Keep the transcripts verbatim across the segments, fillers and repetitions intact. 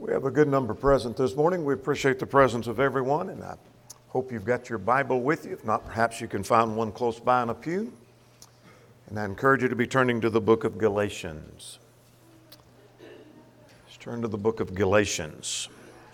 We have a good number present this morning. We appreciate the presence of everyone, and I hope you've got your Bible with you. If not, perhaps you can find one close by in a pew. And I encourage you to be turning to the book of Galatians. Let's turn to the book of Galatians.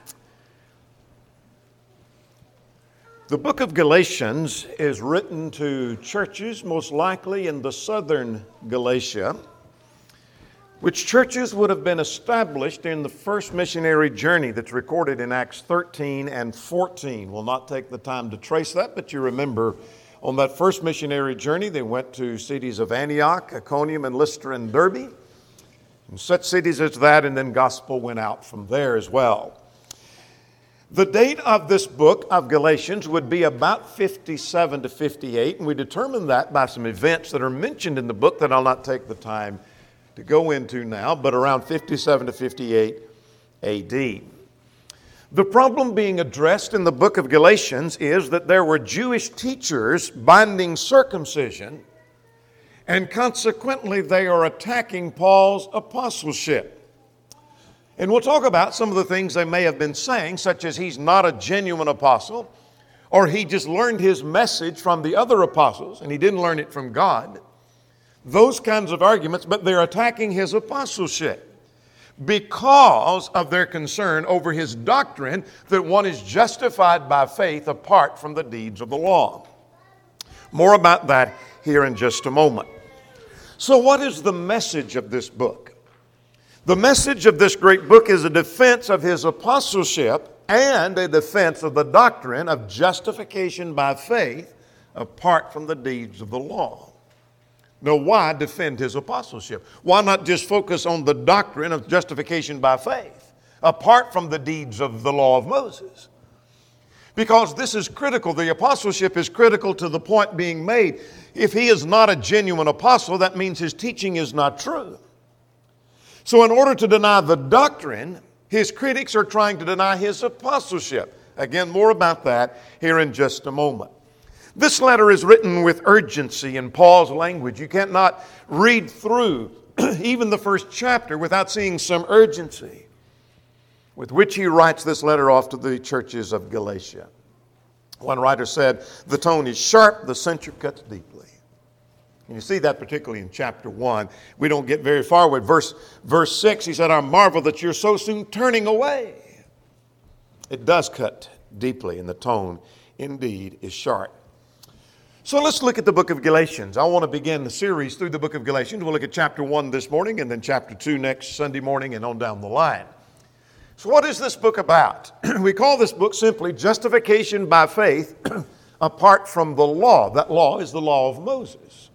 The book of Galatians is written to churches, most likely in the southern Galatia, which churches would have been established in the first missionary journey that's recorded in Acts thirteen and fourteen. We'll not take the time to trace that, but you remember on that first missionary journey, they went to cities of Antioch, Iconium, and Lystra and Derbe, and such cities as that, and then gospel went out from there as well. The date of this book of Galatians would be about fifty-seven to fifty-eight, and we determined that by some events that are mentioned in the book that I'll not take the time to go into now, but around fifty-seven to fifty-eight A D. The problem being addressed in the book of Galatians is that there were Jewish teachers binding circumcision, and consequently they are attacking Paul's apostleship. And we'll talk about some of the things they may have been saying, such as he's not a genuine apostle, or he just learned his message from the other apostles and he didn't learn it from God. Those kinds of arguments, but they're attacking his apostleship because of their concern over his doctrine that one is justified by faith apart from the deeds of the law. More about that here in just a moment. So what is the message of this book? The message of this great book is a defense of his apostleship and a defense of the doctrine of justification by faith apart from the deeds of the law. Now, why defend his apostleship? Why not just focus on the doctrine of justification by faith, apart from the deeds of the law of Moses? Because this is critical. The apostleship is critical to the point being made. If he is not a genuine apostle, that means his teaching is not true. So in order to deny the doctrine, his critics are trying to deny his apostleship. Again, more about that here in just a moment. This letter is written with urgency in Paul's language. You cannot read through even the first chapter without seeing some urgency with which he writes this letter off to the churches of Galatia. One writer said, the tone is sharp, the censure cuts deeply. And you see that particularly in chapter one. We don't get very far with verse, verse six. He said, I marvel that you're so soon turning away. It does cut deeply, and the tone indeed is sharp. So let's look at the book of Galatians. I want to begin the series through the book of Galatians. We'll look at chapter one this morning and then chapter two next Sunday morning and on down the line. So what is this book about? We call this book simply Justification by Faith apart from the law. That law is the law of Moses.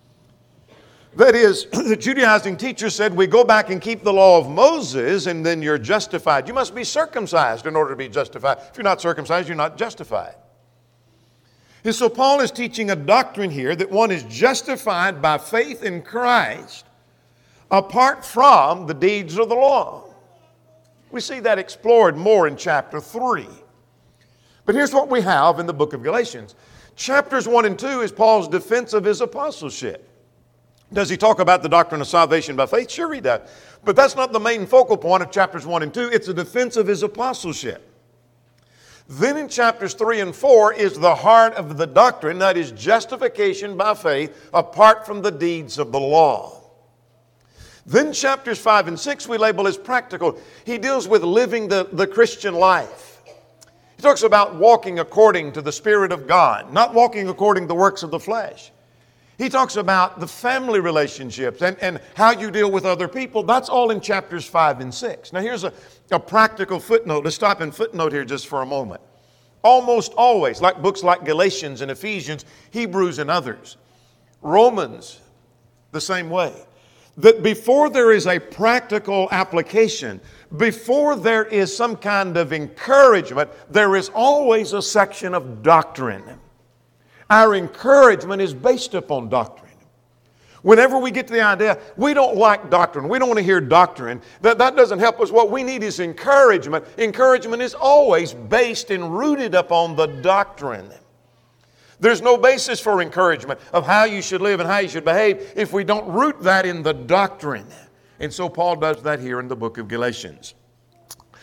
That is, the Judaizing teacher said, we go back and keep the law of Moses and then you're justified. You must be circumcised in order to be justified. If you're not circumcised, you're not justified. And so Paul is teaching a doctrine here that one is justified by faith in Christ apart from the deeds of the law. We see that explored more in chapter three. But here's what we have in the book of Galatians. Chapters one and two is Paul's defense of his apostleship. Does he talk about the doctrine of salvation by faith? Sure he does. But that's not the main focal point of chapters one and two. It's a defense of his apostleship. Then in chapters three and four is the heart of the doctrine, that is justification by faith apart from the deeds of the law. Then chapters five and six we label as practical. He deals with living the, the Christian life. He talks about walking according to the Spirit of God, not walking according to the works of the flesh. He talks about the family relationships and, and how you deal with other people. That's all in chapters five and six. Now here's a, a practical footnote. Let's stop and footnote here just for a moment. Almost always, like books like Galatians and Ephesians, Hebrews and others, Romans, the same way. That before there is a practical application, before there is some kind of encouragement, there is always a section of doctrine. Our encouragement is based upon doctrine. Whenever we get to the idea, we don't like doctrine, we don't want to hear doctrine, that, that doesn't help us. What we need is encouragement. Encouragement is always based and rooted upon the doctrine. There's no basis for encouragement of how you should live and how you should behave if we don't root that in the doctrine. And so Paul does that here in the book of Galatians.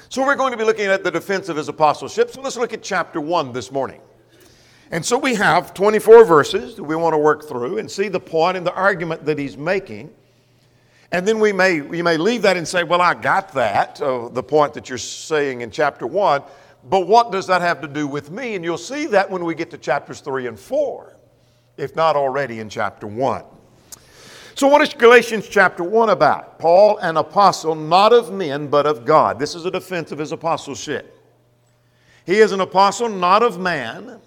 So we're going to be looking at the defense of his apostleship. So let's look at chapter one this morning. And so we have twenty-four verses that we want to work through and see the point and the argument that he's making. And then we may, we may leave that and say, well, I got that, uh, the point that you're saying in chapter one, but what does that have to do with me? And you'll see that when we get to chapters three and four, if not already in chapter one. So what is Galatians chapter one about? Paul, an apostle, not of men, but of God. This is a defense of his apostleship. He is an apostle, not of man,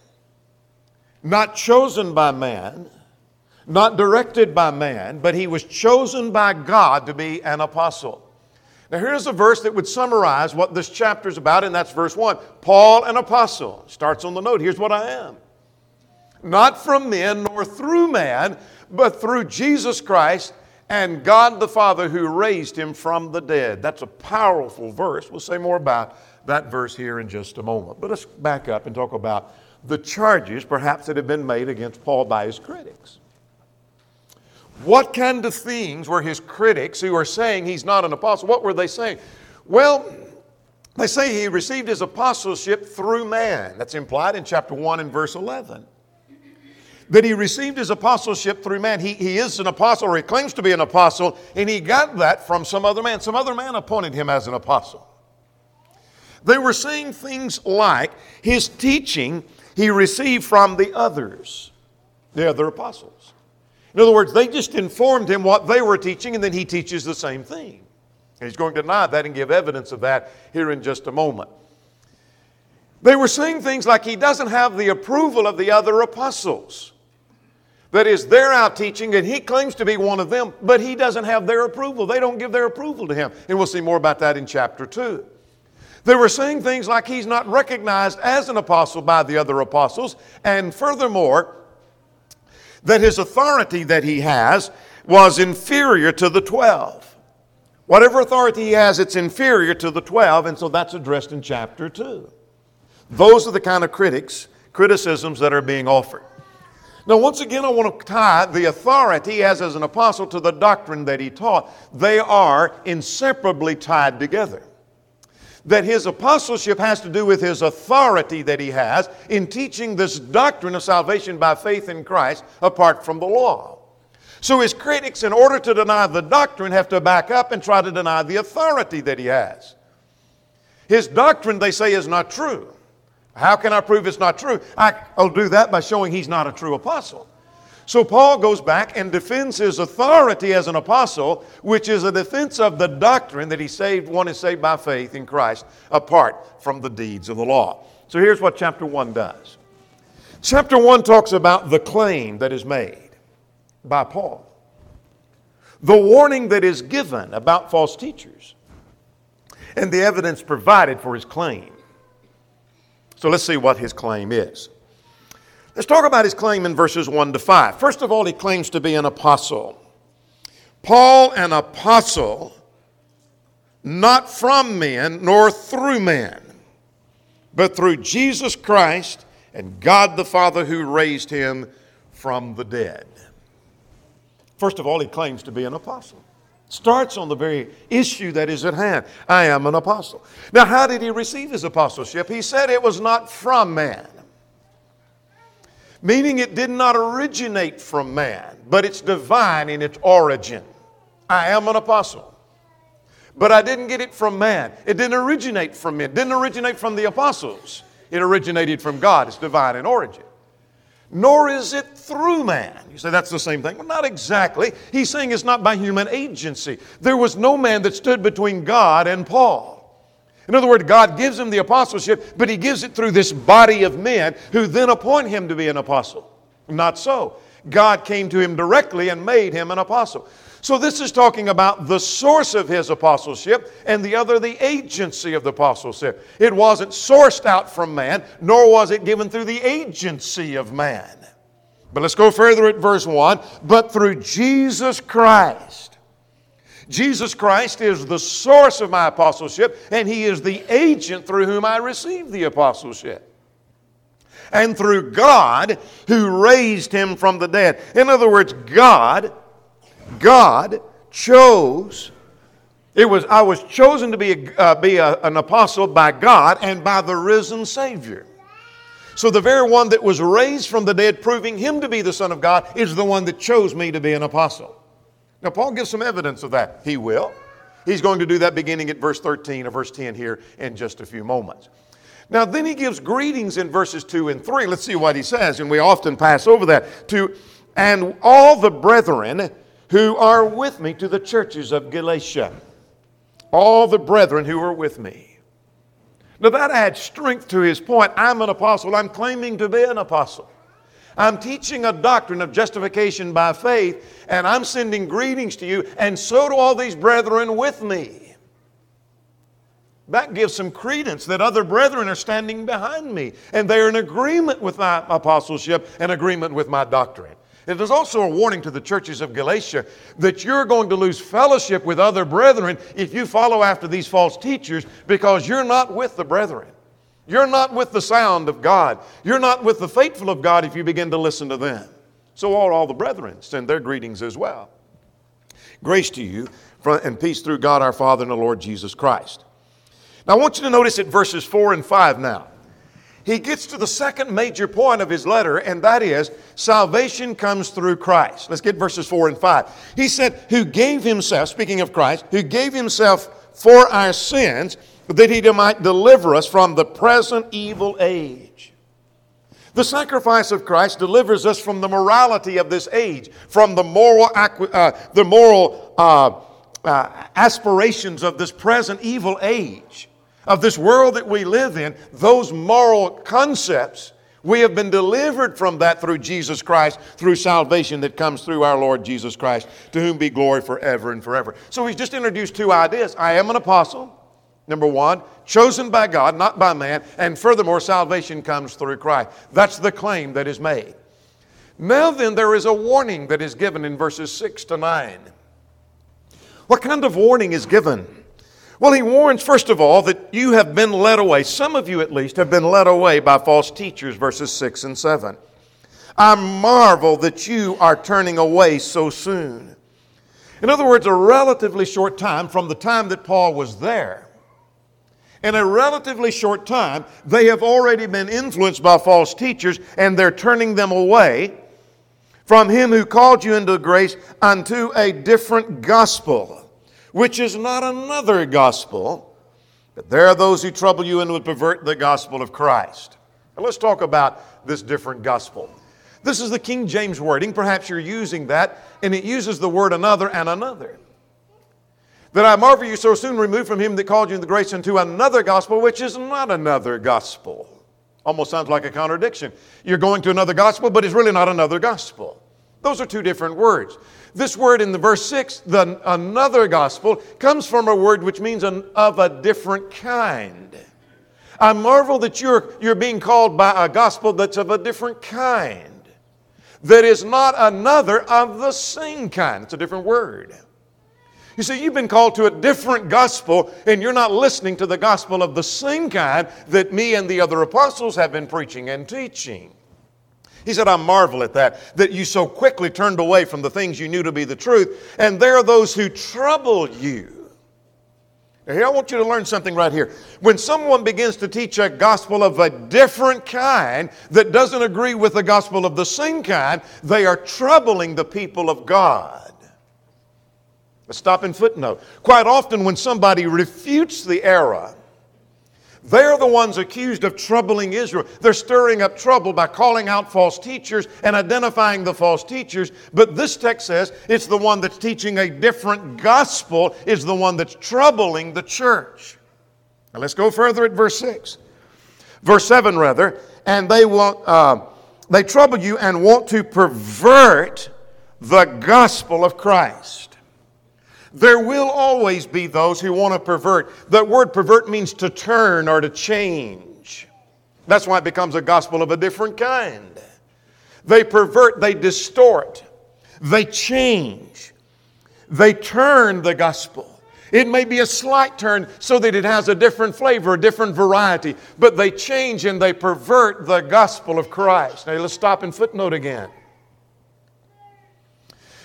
not chosen by man, not directed by man, but he was chosen by God to be an apostle. Now here's a verse that would summarize what this chapter is about, and that's verse one. Paul, an apostle, starts on the note, here's what I am. Not from men nor through man, but through Jesus Christ and God the Father who raised him from the dead. That's a powerful verse. We'll say more about that verse here in just a moment. But let's back up and talk about the charges perhaps that have been made against Paul by his critics. What kind of things were his critics who are saying he's not an apostle, what were they saying? Well, they say he received his apostleship through man. That's implied in chapter one and verse eleven. That he received his apostleship through man. He, he is an apostle, or he claims to be an apostle, and he got that from some other man. Some other man appointed him as an apostle. They were saying things like his teaching he received from the others, the other apostles. In other words, they just informed him what they were teaching, and then he teaches the same thing. And he's going to deny that and give evidence of that here in just a moment. They were saying things like he doesn't have the approval of the other apostles. That is, they're out teaching, and he claims to be one of them, but he doesn't have their approval. They don't give their approval to him. And we'll see more about that in chapter two. They were saying things like he's not recognized as an apostle by the other apostles, and furthermore, that his authority that he has was inferior to the twelve. Whatever authority he has, it's inferior to the twelve, and so that's addressed in chapter two. Those are the kind of critics, criticisms that are being offered. Now, once again, I want to tie the authority he has as an apostle to the doctrine that he taught. They are inseparably tied together. That his apostleship has to do with his authority that he has in teaching this doctrine of salvation by faith in Christ apart from the law. So his critics, in order to deny the doctrine, have to back up and try to deny the authority that he has. His doctrine, they say, is not true. How can I prove it's not true? I'll do that by showing he's not a true apostle. So Paul goes back and defends his authority as an apostle, which is a defense of the doctrine that he saved, one is saved by faith in Christ, apart from the deeds of the law. So here's what chapter one does. Chapter one talks about the claim that is made by Paul, the warning that is given about false teachers, and the evidence provided for his claim. So let's see what his claim is. Let's talk about his claim in verses one to five. First of all, he claims to be an apostle. Paul, an apostle, not from men nor through man, but through Jesus Christ and God the Father who raised him from the dead. First of all, he claims to be an apostle. Starts on the very issue that is at hand. I am an apostle. Now, how did he receive his apostleship? He said it was not from man. Meaning it did not originate from man, but it's divine in its origin. I am an apostle. But I didn't get it from man. It didn't originate from men. It didn't originate from the apostles. It originated from God. It's divine in origin. Nor is it through man. You say that's the same thing. Well, not exactly. He's saying it's not by human agency. There was no man that stood between God and Paul. In other words, God gives him the apostleship, but he gives it through this body of men who then appoint him to be an apostle. Not so. God came to him directly and made him an apostle. So this is talking about the source of his apostleship, and the other, the agency of the apostleship. It wasn't sourced out from man, nor was it given through the agency of man. But let's go further at verse one. But through Jesus Christ. Jesus Christ is the source of my apostleship, and he is the agent through whom I receive the apostleship. And through God who raised him from the dead. In other words, God, God chose It was, I was chosen to be, a, uh, be a, an apostle by God and by the risen Savior. So the very one that was raised from the dead, proving him to be the Son of God, is the one that chose me to be an apostle. Now, Paul gives some evidence of that. He will. He's going to do that beginning at verse thirteen or verse ten here in just a few moments. Now, then he gives greetings in verses two and three. Let's see what he says, and we often pass over that. To, and all the brethren who are with me, to the churches of Galatia. All the brethren who are with me. Now that adds strength to his point. I'm an apostle. I'm claiming to be an apostle. I'm teaching a doctrine of justification by faith, and I'm sending greetings to you, and so do all these brethren with me. That gives some credence that other brethren are standing behind me, and they're in agreement with my apostleship and agreement with my doctrine. It is also a warning to the churches of Galatia that you're going to lose fellowship with other brethren if you follow after these false teachers, because you're not with the brethren. You're not with the sound of God. You're not with the faithful of God if you begin to listen to them. So all, all the brethren send their greetings as well. Grace to you and peace through God our Father and the Lord Jesus Christ. Now I want you to notice at verses four and five now. He gets to the second major point of his letter, and that is salvation comes through Christ. Let's get verses four and five. He said, who gave himself, speaking of Christ, who gave himself for our sins, that he might deliver us from the present evil age. The sacrifice of Christ delivers us from the morality of this age, from the moral, uh, the moral uh, uh, aspirations of this present evil age. Of this world that we live in, those moral concepts, we have been delivered from that through Jesus Christ, through salvation that comes through our Lord Jesus Christ, to whom be glory forever and forever. So he's just introduced two ideas. I am an apostle, number one, chosen by God, not by man, and furthermore, salvation comes through Christ. That's the claim that is made. Now then, there is a warning that is given in verses six to nine. What kind of warning is given? Well, he warns, first of all, that you have been led away. Some of you, at least, have been led away by false teachers, verses six and seven. I marvel that you are turning away so soon. In other words, a relatively short time from the time that Paul was there. In a relatively short time, they have already been influenced by false teachers, and they're turning them away from him who called you into grace unto a different gospel, which is not another gospel, but there are those who trouble you and would pervert the gospel of Christ. Now let's talk about this different gospel. This is the King James wording. Perhaps you're using that, and it uses the word another and another. That I marvel you so soon removed from him that called you into grace unto another gospel, which is not another gospel. Almost sounds like a contradiction. You're going to another gospel, but it's really not another gospel. Those are two different words. This word in the verse six, the another gospel, comes from a word which means an, of a different kind. I marvel that you're, you're being called by a gospel that's of a different kind. That is not another of the same kind. It's a different word. You see, you've been called to a different gospel, and you're not listening to the gospel of the same kind that me and the other apostles have been preaching and teaching. He said, I marvel at that, that you so quickly turned away from the things you knew to be the truth, and there are those who trouble you. Now here I want you to learn something right here. When someone begins to teach a gospel of a different kind that doesn't agree with the gospel of the same kind, they are troubling the people of God. Let's stop and footnote. Quite often when somebody refutes the error, they're the ones accused of troubling Israel. They're stirring up trouble by calling out false teachers and identifying the false teachers. But this text says it's the one that's teaching a different gospel is the one that's troubling the church. Now let's go further at verse six. Verse seven rather. And they want, uh, they trouble you and want to pervert the gospel of Christ. There will always be those who want to pervert. The word pervert means to turn or to change. That's why it becomes a gospel of a different kind. They pervert, they distort, they change, they turn the gospel. It may be a slight turn so that it has a different flavor, a different variety, but they change and they pervert the gospel of Christ. Now let's stop and footnote again.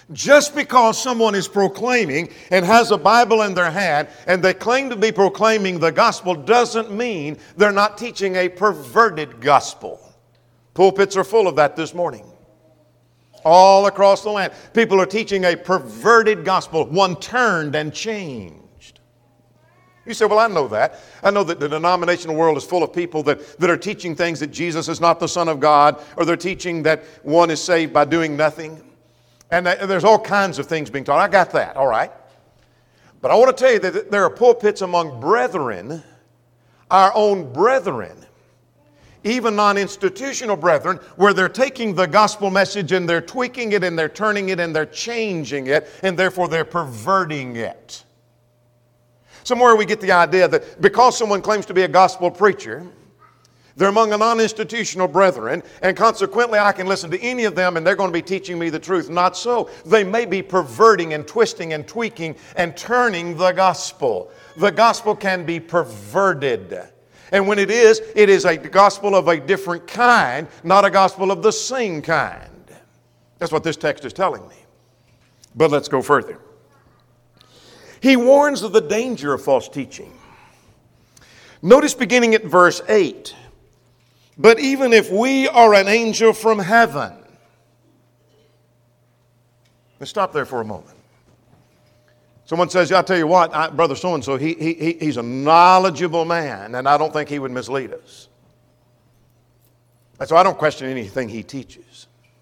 Just because someone is proclaiming and has a Bible in their hand and they claim to be proclaiming the gospel doesn't mean they're not teaching a perverted gospel. Pulpits are full of that this morning. All across the land, people are teaching a perverted gospel, one turned and changed. You say, well, I know that. I know that the denominational world is full of people that, that are teaching things that Jesus is not the Son of God, or they're teaching that one is saved by doing nothing. And there's all kinds of things being taught. I got that, all right. But I want to tell you that there are pulpits among brethren, our own brethren, even non-institutional brethren, where they're taking the gospel message and they're tweaking it and they're turning it and they're changing it, and therefore they're perverting it. Somewhere we get the idea that because someone claims to be a gospel preacher, they're among a non-institutional brethren, and consequently I can listen to any of them and they're going to be teaching me the truth. Not so. They may be perverting and twisting and tweaking and turning the gospel. The gospel can be perverted. And when it is, it is a gospel of a different kind, not a gospel of the same kind. That's what this text is telling me. But let's go further. He warns of the danger of false teaching. Notice beginning at verse eight. But even if we are an angel from heaven. Let's stop there for a moment. Someone says, I'll tell you what, I, Brother so-and-so, he, he, he's a knowledgeable man, and I don't think he would mislead us. And so I don't question anything he teaches.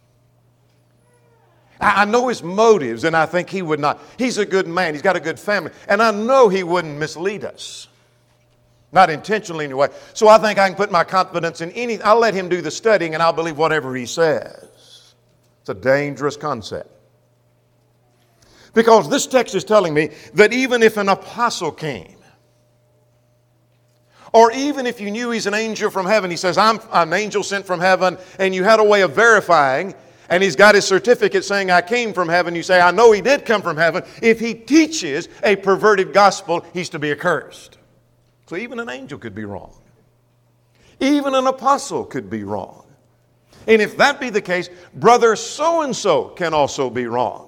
I, I know his motives, and I think he would not. He's a good man. He's got a good family. And I know he wouldn't mislead us. Not intentionally anyway. So I think I can put my confidence in any. I'll let him do the studying, and I'll believe whatever he says. It's a dangerous concept. Because this text is telling me that even if an apostle came, or even if you knew he's an angel from heaven, he says, I'm an angel sent from heaven, and you had a way of verifying, and he's got his certificate saying, I came from heaven. You say, I know he did come from heaven. If he teaches a perverted gospel, he's to be accursed. So even an angel could be wrong. Even an apostle could be wrong. And if that be the case, brother so-and-so can also be wrong.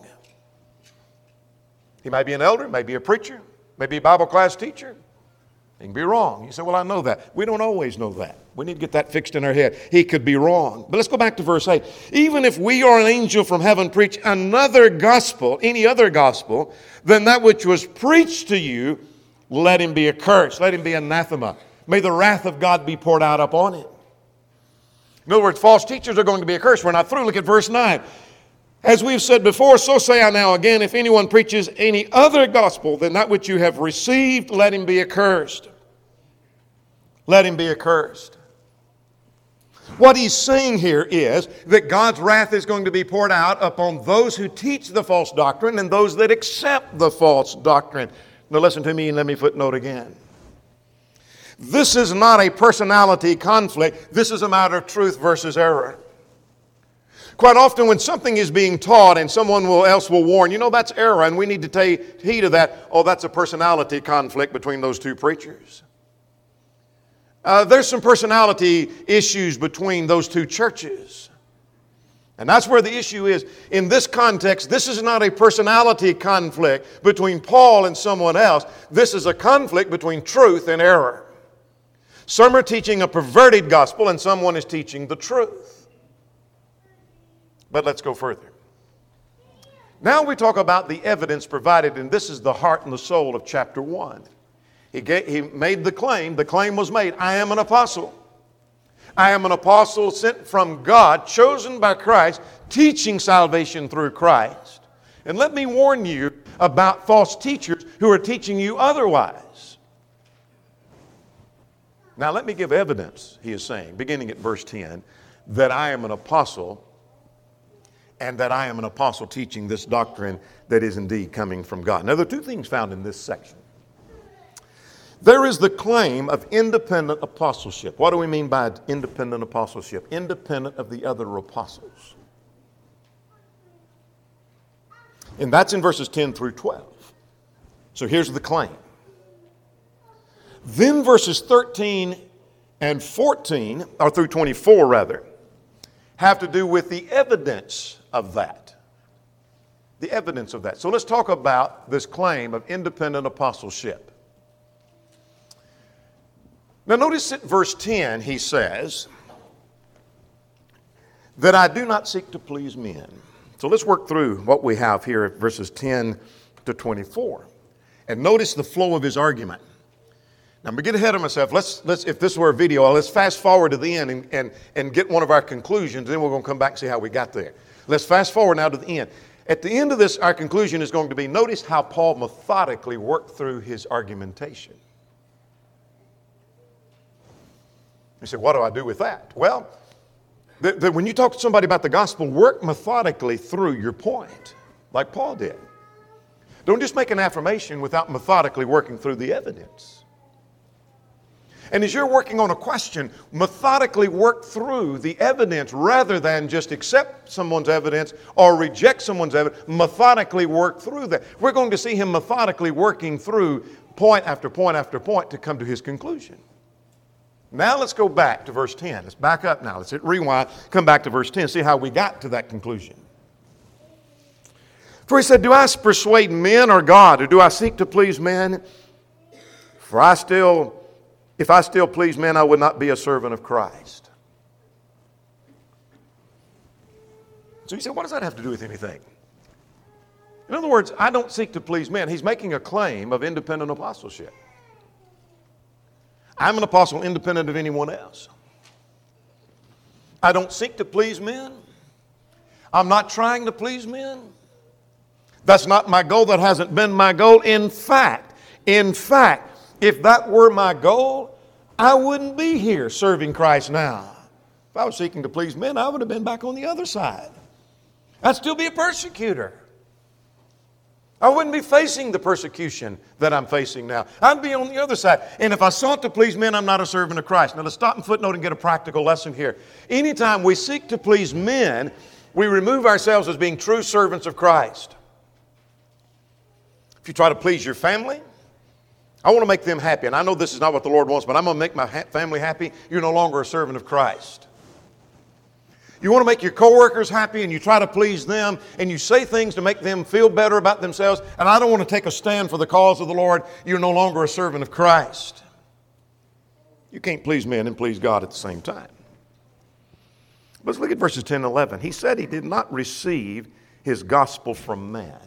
He might be an elder, maybe a preacher, maybe a Bible class teacher. He can be wrong. You say, well, I know that. We don't always know that. We need to get that fixed in our head. He could be wrong. But let's go back to verse eight. Even if we or an angel from heaven preach another gospel, any other gospel, than that which was preached to you, let him be accursed. Let him be anathema. May the wrath of God be poured out upon him. In other words, false teachers are going to be accursed. We're not through. Look at verse nine. As we've said before, so say I now again, if anyone preaches any other gospel than that which you have received, let him be accursed. Let him be accursed. What he's saying here is that God's wrath is going to be poured out upon those who teach the false doctrine and those that accept the false doctrine. Now listen to me and let me footnote again. This is not a personality conflict. This is a matter of truth versus error. Quite often when something is being taught and someone will, else will warn, you know, that's error and we need to take heed of that. Oh, that's a personality conflict between those two preachers. Uh, there's some personality issues between those two churches. And that's where the issue is. In this context, this is not a personality conflict between Paul and someone else. This is a conflict between truth and error. Some are teaching a perverted gospel and someone is teaching the truth. But let's go further. Now we talk about the evidence provided, and this is the heart and the soul of chapter one. He, gave, he made the claim, the claim was made, I am an apostle. I am an apostle sent from God, chosen by Christ, teaching salvation through Christ. And let me warn you about false teachers who are teaching you otherwise. Now let me give evidence, he is saying, beginning at verse ten, that I am an apostle and that I am an apostle teaching this doctrine that is indeed coming from God. Now, there are two things found in this section. There is the claim of independent apostleship. What do we mean by independent apostleship? Independent of the other apostles. And that's in verses ten through twelve. So here's the claim. Then verses thirteen and fourteen, or through twenty-four rather, have to do with the evidence of that. the evidence of that. So let's talk about this claim of independent apostleship. Now notice at verse ten he says that I do not seek to please men. So let's work through what we have here at verses ten to twenty-four. And notice the flow of his argument. Now, I'm going to get ahead of myself. Let's, let's, if this were a video, let's fast forward to the end and, and, and get one of our conclusions. Then we're going to come back and see how we got there. Let's fast forward now to the end. At the end of this, our conclusion is going to be, notice how Paul methodically worked through his argumentation. You say, what do I do with that? Well, the, the, when you talk to somebody about the gospel, work methodically through your point, like Paul did. Don't just make an affirmation without methodically working through the evidence. And as you're working on a question, methodically work through the evidence rather than just accept someone's evidence or reject someone's evidence. Methodically work through that. We're going to see him methodically working through point after point after point to come to his conclusion. Now let's go back to verse ten. Let's back up now. Let's hit rewind, come back to verse ten, see how we got to that conclusion. For he said, do I persuade men or God, or do I seek to please men? For I still... If I still please men, I would not be a servant of Christ. So you say, what does that have to do with anything? In other words, I don't seek to please men. He's making a claim of independent apostleship. I'm an apostle independent of anyone else. I don't seek to please men. I'm not trying to please men. That's not my goal. That hasn't been my goal. In fact, in fact, if that were my goal, I wouldn't be here serving Christ now. If I was seeking to please men, I would have been back on the other side. I'd still be a persecutor. I wouldn't be facing the persecution that I'm facing now. I'd be on the other side. And if I sought to please men, I'm not a servant of Christ. Now let's stop and footnote and get a practical lesson here. Anytime we seek to please men, we remove ourselves as being true servants of Christ. If you try to please your family, I want to make them happy. And I know this is not what the Lord wants, but I'm going to make my ha- family happy. You're no longer a servant of Christ. You want to make your coworkers happy and you try to please them and you say things to make them feel better about themselves. And I don't want to take a stand for the cause of the Lord. You're no longer a servant of Christ. You can't please men and please God at the same time. Let's look at verses ten and eleven. He said he did not receive his gospel from man.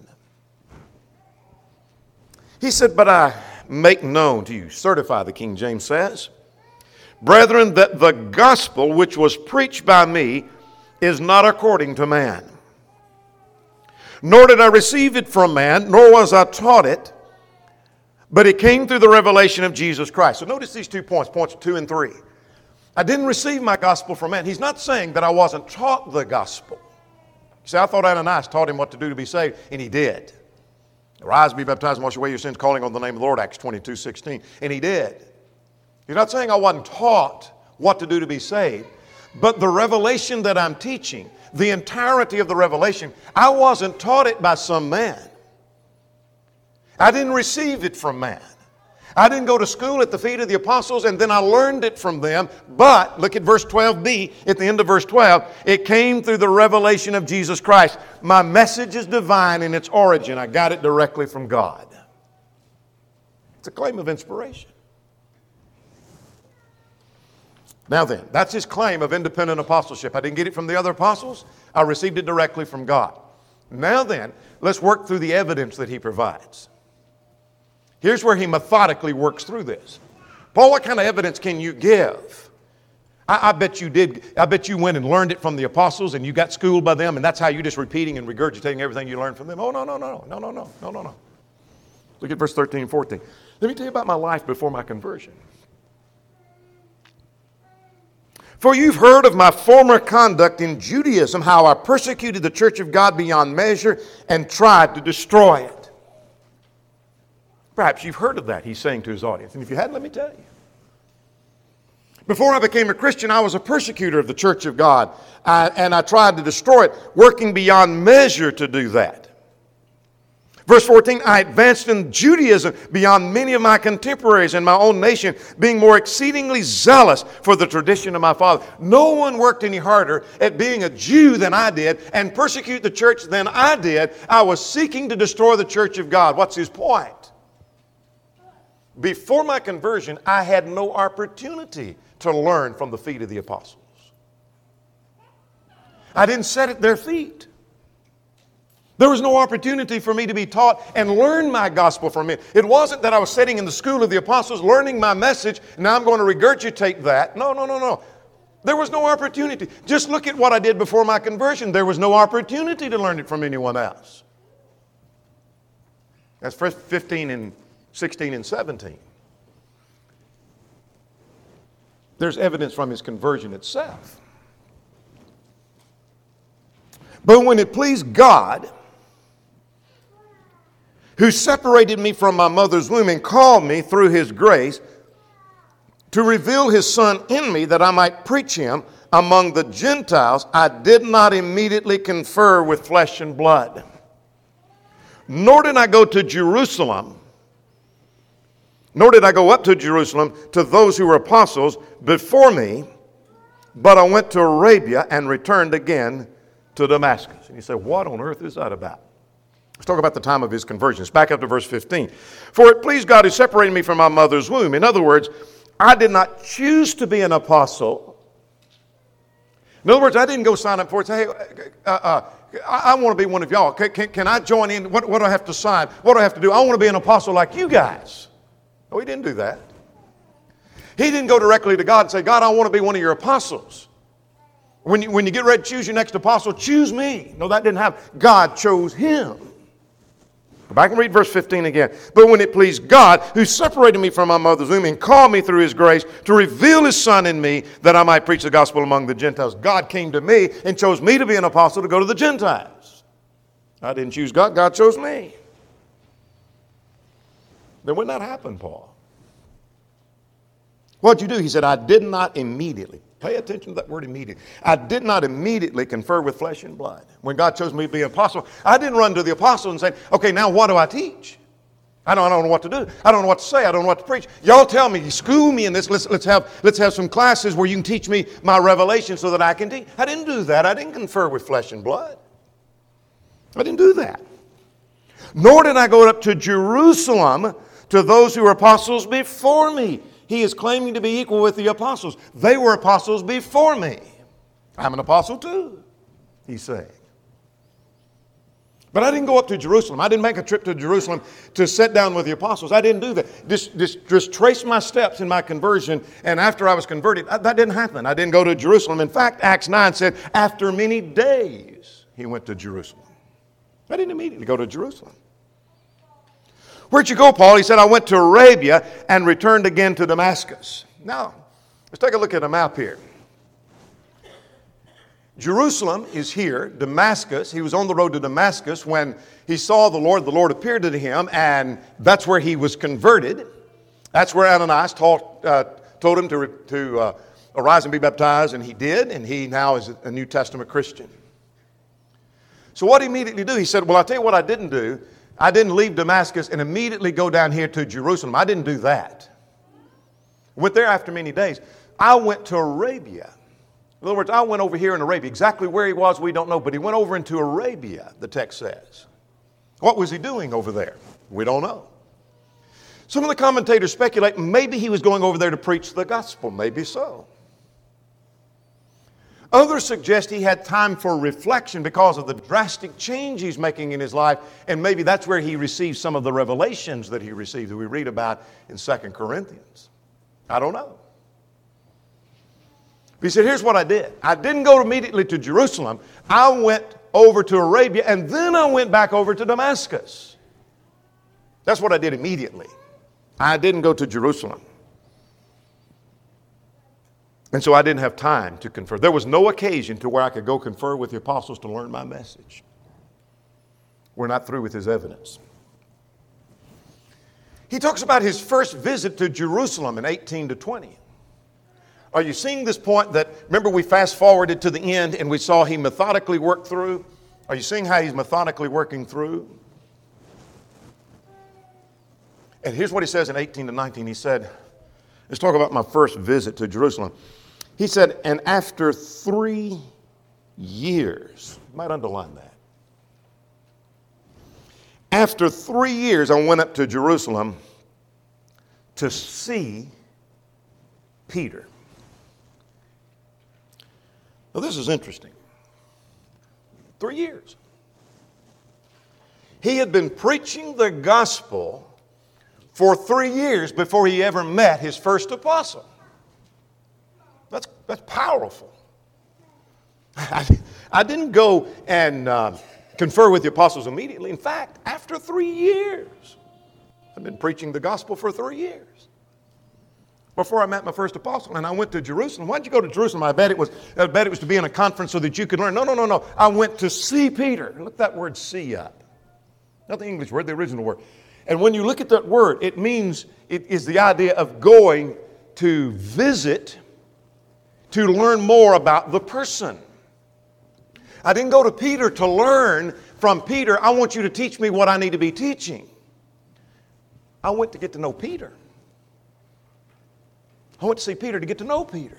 He said, but I make known to you, certify, the King James says, brethren, that the gospel which was preached by me is not according to man. Nor did I receive it from man, nor was I taught it, but it came through the revelation of Jesus Christ. So notice these two points, points two and three. I didn't receive my gospel from man. He's not saying that I wasn't taught the gospel. See, I thought Ananias taught him what to do to be saved, and he did. Arise, be baptized, and wash away your sins, calling on the name of the Lord, Acts twenty-two sixteen. And he did. He's not saying I wasn't taught what to do to be saved, but the revelation that I'm teaching, the entirety of the revelation, I wasn't taught it by some man. I didn't receive it from man. I didn't go to school at the feet of the apostles and then I learned it from them. But look at verse twelve b, at the end of verse twelve, it came through the revelation of Jesus Christ. My message is divine in its origin. I got it directly from God. It's a claim of inspiration. Now then, that's his claim of independent apostleship. I didn't get it from the other apostles. I received it directly from God. Now then, let's work through the evidence that he provides. Here's where he methodically works through this. Paul, what kind of evidence can you give? I, I bet you did. I bet you went and learned it from the apostles and you got schooled by them and that's how you're just repeating and regurgitating everything you learned from them. Oh, no, no, no, no, no, no, no, no, no. Look at verse thirteen and fourteen. Let me tell you about my life before my conversion. For you've heard of my former conduct in Judaism, how I persecuted the church of God beyond measure and tried to destroy it. Perhaps you've heard of that, he's saying to his audience. And if you hadn't, let me tell you. Before I became a Christian, I was a persecutor of the church of God. I, and I tried to destroy it, working beyond measure to do that. Verse fourteen, I advanced in Judaism beyond many of my contemporaries in my own nation, being more exceedingly zealous for the tradition of my father. No one worked any harder at being a Jew than I did and persecute the church than I did. I was seeking to destroy the church of God. What's his point? Before my conversion, I had no opportunity to learn from the feet of the apostles. I didn't sit at their feet. There was no opportunity for me to be taught and learn my gospel from it. It wasn't that I was sitting in the school of the apostles learning my message, and now I'm going to regurgitate that. No, no, no, no. There was no opportunity. Just look at what I did before my conversion. There was no opportunity to learn it from anyone else. That's verse fifteen and sixteen and seventeen. There's evidence from his conversion itself. But when it pleased God, who separated me from my mother's womb and called me through his grace to reveal his Son in me that I might preach him among the Gentiles, I did not immediately confer with flesh and blood. Nor did I go to Jerusalem, nor did I go up to Jerusalem to those who were apostles before me, but I went to Arabia and returned again to Damascus. And you say, what on earth is that about? Let's talk about the time of his conversion. Let's back up to verse fifteen. For it pleased God who separated me from my mother's womb. In other words, I did not choose to be an apostle. In other words, I didn't go sign up for it and say, hey, uh, uh, I, I want to be one of y'all. Can, can, can I join in? What, what do I have to sign? What do I have to do? I want to be an apostle like you guys. No, he didn't do that. He didn't go directly to God and say, God, I want to be one of your apostles. When you, when you get ready to choose your next apostle, choose me. No, that didn't happen. God chose him. Go back and read verse fifteen again. But when it pleased God, who separated me from my mother's womb and called me through his grace to reveal his Son in me that I might preach the gospel among the Gentiles. God came to me and chose me to be an apostle to go to the Gentiles. I didn't choose God. God chose me. Then when that happen, Paul? What'd you do? He said, I did not immediately. Pay attention to that word immediately. I did not immediately confer with flesh and blood. When God chose me to be an apostle, I didn't run to the apostle and say, okay, now what do I teach? I don't, I don't know what to do. I don't know what to say. I don't know what to preach. Y'all tell me, school me in this. Let's, let's, have, let's have some classes where you can teach me my revelation so that I can teach. I didn't do that. I didn't confer with flesh and blood. I didn't do that. Nor did I go up to Jerusalem to those who were apostles before me. He is claiming to be equal with the apostles. They were apostles before me. I'm an apostle too, he's saying. But I didn't go up to Jerusalem. I didn't make a trip to Jerusalem to sit down with the apostles. I didn't do that. Just, just, just trace my steps in my conversion, and after I was converted, that didn't happen. I didn't go to Jerusalem. In fact, Acts nine said, after many days, he went to Jerusalem. I didn't immediately go to Jerusalem. Where'd you go, Paul? He said, I went to Arabia and returned again to Damascus. Now, let's take a look at a map here. Jerusalem is here, Damascus. He was on the road to Damascus when he saw the Lord. The Lord appeared to him, and that's where he was converted. That's where Ananias taught, uh, told him to, to uh, arise and be baptized, and he did, and he now is a New Testament Christian. So what did he immediately do? He said, well, I'll tell you what I didn't do. I didn't leave Damascus and immediately go down here to Jerusalem. I didn't do that. Went there after many days. I went to Arabia. In other words, I went over here in Arabia. Exactly where he was, we don't know, but he went over into Arabia, the text says. What was he doing over there? We don't know. Some of the commentators speculate maybe he was going over there to preach the gospel. Maybe so. Others suggest he had time for reflection because of the drastic change he's making in his life, and maybe that's where he received some of the revelations that he received that we read about in Second Corinthians. I don't know. He said, here's what I did. I didn't go immediately to Jerusalem. I went over to Arabia, and then I went back over to Damascus. That's what I did immediately. I didn't go to Jerusalem. And so I didn't have time to confer. There was no occasion to where I could go confer with the apostles to learn my message. We're not through with his evidence. He talks about his first visit to Jerusalem in eighteen to twenty. Are you seeing this point that, remember we fast forwarded to the end and we saw he methodically worked through? Are you seeing how he's methodically working through? And here's what he says in eighteen to nineteen. He said, let's talk about my first visit to Jerusalem. He said, and after three years, you might underline that. After three years, I went up to Jerusalem to see Peter. Now, this is interesting. Three years. He had been preaching the gospel for three years before he ever met his first apostle. That's, that's powerful. I, I didn't go and uh, confer with the apostles immediately. In fact, after three years, I've been preaching the gospel for three years before I met my first apostle. And I went to Jerusalem. Why'd you go to Jerusalem? I bet it was, I bet it was to be in a conference so that you could learn. No, no, no, no. I went to see Peter. Look that word see up. Not the English word, the original word. And when you look at that word, it means, it is the idea of going to visit, to learn more about the person. I didn't go to Peter to learn from Peter. I want you to teach me what I need to be teaching. I went to get to know Peter. I went to see Peter to get to know Peter.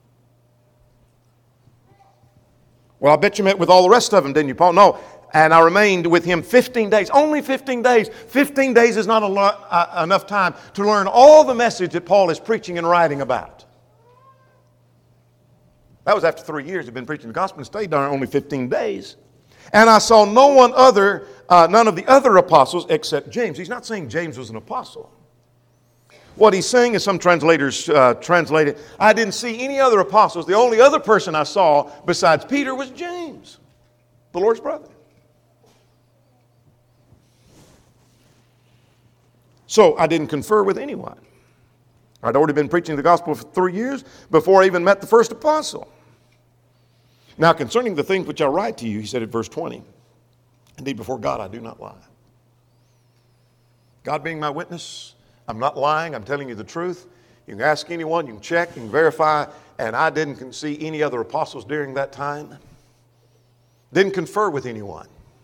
Well, I bet you met with all the rest of them, didn't you, Paul? No. And I remained with him fifteen days. Only fifteen days. fifteen days is not a lot, uh, enough time to learn all the message that Paul is preaching and writing about. That was after three years he'd been preaching the gospel and stayed there only fifteen days. And I saw no one other, uh, none of the other apostles except James. He's not saying James was an apostle. What he's saying is, some translators uh, translate it, I didn't see any other apostles. The only other person I saw besides Peter was James, the Lord's brother. So I didn't confer with anyone. I'd already been preaching the gospel for three years before I even met the first apostle. Now, concerning the things which I write to you, he said at verse twenty, indeed before God I do not lie. God being my witness, I'm not lying, I'm telling you the truth. You can ask anyone, you can check, you can verify, and I didn't see any other apostles during that time. Didn't confer with anyone.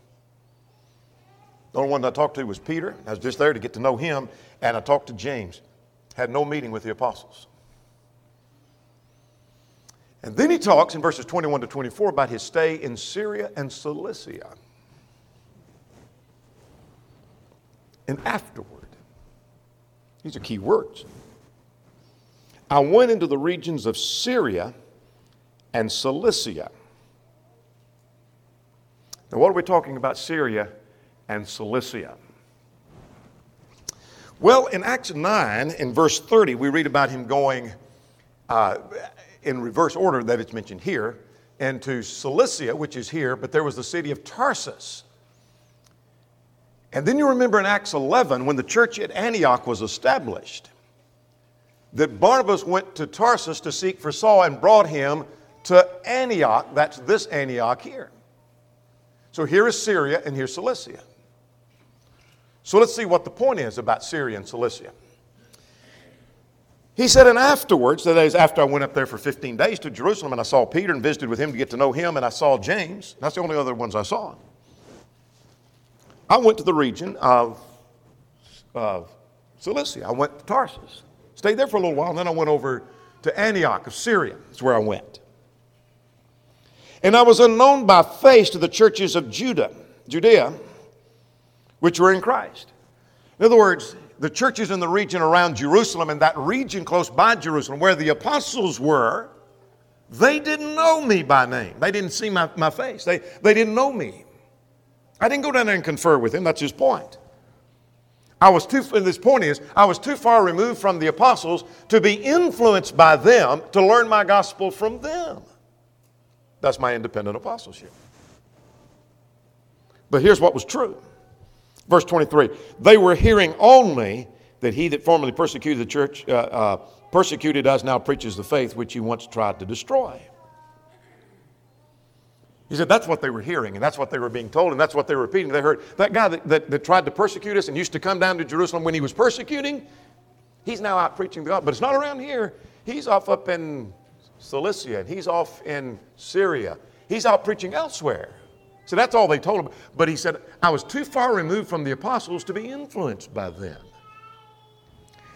The only one I talked to was Peter. I was just there to get to know him, and I talked to James. Had no meeting with the apostles. And then he talks in verses twenty-one to twenty-four about his stay in Syria and Cilicia. And afterward, these are key words. I went into the regions of Syria and Cilicia. Now, what are we talking about, Syria and Cilicia? Well, in Acts nine, in verse thirty, we read about him going uh, in reverse order that it's mentioned here, into Cilicia, which is here, but there was the city of Tarsus. And then you remember in Acts eleven, when the church at Antioch was established, that Barnabas went to Tarsus to seek for Saul and brought him to Antioch. That's this Antioch here. So here is Syria and here's Cilicia. So let's see what the point is about Syria and Cilicia. He said, and afterwards, that is after I went up there for fifteen days to Jerusalem, and I saw Peter and visited with him to get to know him, and I saw James. That's the only other ones I saw. I went to the region of, of Cilicia. I went to Tarsus. Stayed there for a little while, and then I went over to Antioch of Syria. That's where I went. And I was unknown by face to the churches of Judah, Judea, which were in Christ. In other words, the churches in the region around Jerusalem and that region close by Jerusalem where the apostles were, they didn't know me by name. They didn't see my, my face. They, they didn't know me. I didn't go down there and confer with him. That's his point. I was too, and this point is, I was too far removed from the apostles to be influenced by them to learn my gospel from them. That's my independent apostleship. But here's what was true. Verse twenty-three, they were hearing only that he that formerly persecuted the church, uh, uh, persecuted us, now preaches the faith which he once tried to destroy. He said that's what they were hearing, and that's what they were being told, and that's what they were repeating. They heard that guy that, that, that tried to persecute us and used to come down to Jerusalem when he was persecuting, he's now out preaching the gospel. But it's not around here. He's off up in Cilicia, and he's off in Syria. He's out preaching elsewhere. So that's all they told him. But he said, I was too far removed from the apostles to be influenced by them.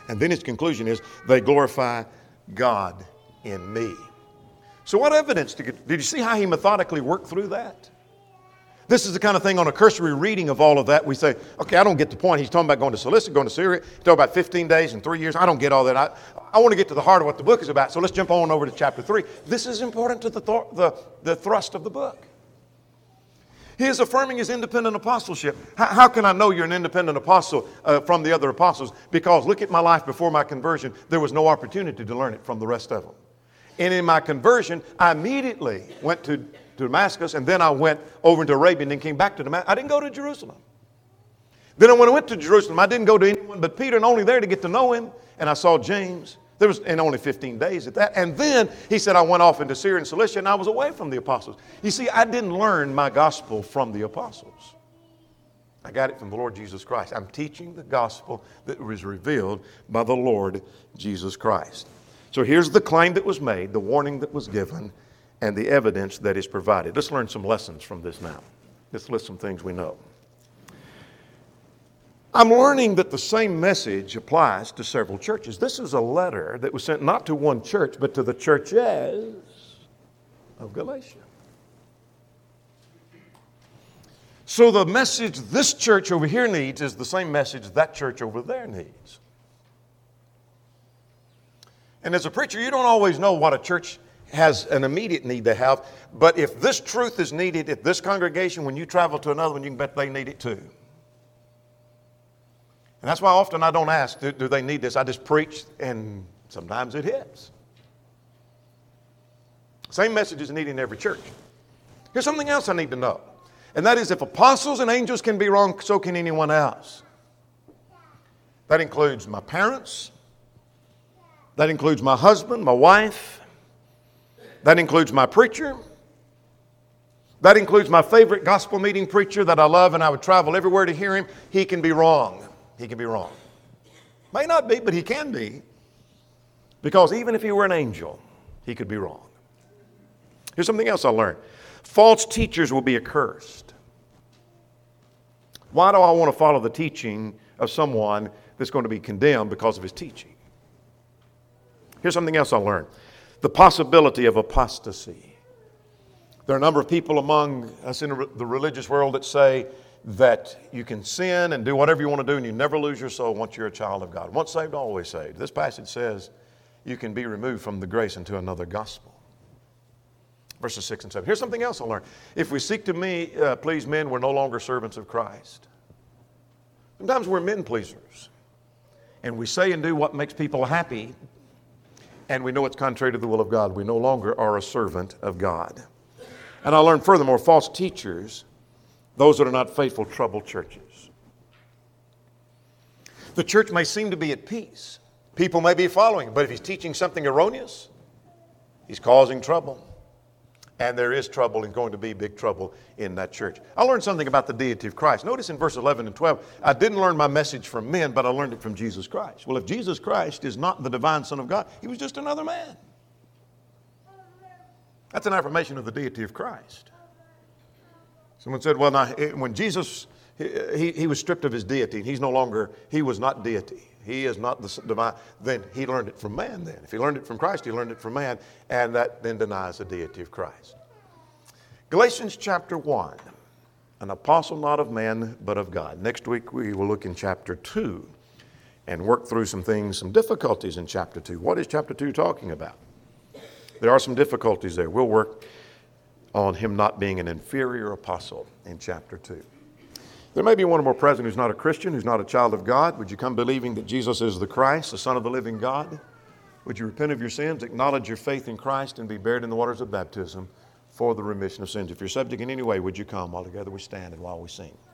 And then his conclusion is, they glorify God in me. So what evidence did you, did you see how he methodically worked through that? This is the kind of thing on a cursory reading of all of that. We say, okay, I don't get the point. He's talking about going to Cilicia, going to Syria. He's talking about fifteen days and three years. I don't get all that. I, I want to get to the heart of what the book is about. So let's jump on over to chapter three. This is important to the, th- the, the thrust of the book. He is affirming his independent apostleship. How, how can I know you're an independent apostle uh, from the other apostles? Because look at my life before my conversion. There was no opportunity to learn it from the rest of them. And in my conversion, I immediately went to Damascus, and then I went over into Arabia and then came back to Damascus. I didn't go to Jerusalem. Then when I went to Jerusalem, I didn't go to anyone but Peter, and only there to get to know him. And I saw James. There was in only fifteen days at that. And then he said I went off into Syria and Cilicia, and I was away from the apostles. You see, I didn't learn my gospel from the apostles. I got it from the Lord Jesus Christ. I'm teaching the gospel that was revealed by the Lord Jesus Christ. So here's the claim that was made, the warning that was given, and the evidence that is provided. Let's learn some lessons from this now. Let's list some things we know. I'm learning that the same message applies to several churches. This is a letter that was sent not to one church, but to the churches of Galatia. So the message this church over here needs is the same message that church over there needs. And as a preacher, you don't always know what a church has an immediate need they have. But if this truth is needed at this congregation, when you travel to another one, you can bet they need it too. And that's why often I don't ask, do, do they need this? I just preach, and sometimes it hits. Same message is needed in every church. Here's something else I need to know. And that is, if apostles and angels can be wrong, so can anyone else. That includes my parents. That includes my husband, my wife. That includes my preacher. That includes my favorite gospel meeting preacher that I love, and I would travel everywhere to hear him. He can be wrong. He can be wrong. May not be, but he can be. Because even if he were an angel, he could be wrong. Here's something else I learned. False teachers will be accursed. Why do I want to follow the teaching of someone that's going to be condemned because of his teaching? Here's something else I learned. The possibility of apostasy. There are a number of people among us in the religious world that say that you can sin and do whatever you want to do and you never lose your soul once you're a child of God. Once saved, always saved. This passage says you can be removed from the grace into another gospel. Verses six and seven. Here's something else I learned. If we seek to me, uh, please men, we're no longer servants of Christ. Sometimes we're men pleasers. And we say and do what makes people happy, and we know it's contrary to the will of God. We no longer are a servant of God. And I learned furthermore, false teachers, those that are not faithful, trouble churches. The church may seem to be at peace. People may be following, but if he's teaching something erroneous, he's causing trouble. And there is trouble and going to be big trouble in that church. I learned something about the deity of Christ. Notice in verse eleven and twelve, I didn't learn my message from men, but I learned it from Jesus Christ. Well, if Jesus Christ is not the divine Son of God, he was just another man. That's an affirmation of the deity of Christ. Someone said, well, now, when Jesus, he, he was stripped of his deity, he's no longer, he was not deity. He is not the divine. Then he learned it from man then. If he learned it from Christ, he learned it from man, and that then denies the deity of Christ. Galatians chapter one, an apostle not of man, but of God. Next week we will look in chapter two and work through some things, some difficulties in chapter two. What is chapter two talking about? There are some difficulties there. We'll work on him not being an inferior apostle in chapter two. There may be one or more present who's not a Christian, who's not a child of God. Would you come believing that Jesus is the Christ, the Son of the living God? Would you repent of your sins, acknowledge your faith in Christ, and be buried in the waters of baptism for the remission of sins? If you're subject in any way, would you come while together we stand and while we sing?